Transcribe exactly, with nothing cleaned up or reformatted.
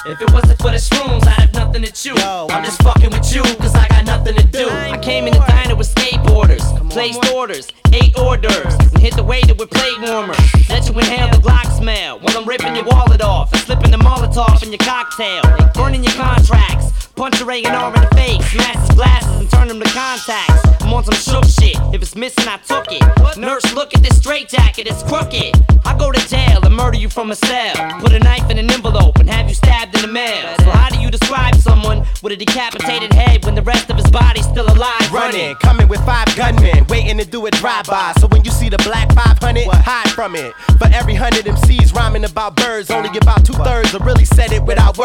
If it wasn't for the shrooms, I'd have nothing to chew. Yo, I'm just fucking with you, cause I got nothing to do. I came in the diner with skateboarders, placed orders, ate hors d'oeuvres, and hit the waiter with plate warmers. Let you inhale the Glock smell while I'm ripping your wallet off and slipping the Molotov in your cocktail, burning your contracts, punch your A and R in the face, smash his glasses and turn them to contacts. I'm on some shook shit, if it's missing I took it. Nurse, look at this straitjacket, it's crooked. I go to jail and murder you from a cell, put a knife in an envelope and have you stabbed in the mail. So how do you describe someone with a decapitated head when the rest of his body's still alive? Running, coming with five gunmen, waiting to do a drive-by. So when you see the black five hundred, what? Hide from it. For every hundred M Cs rhyming about birds, only about two-thirds have really said it without words.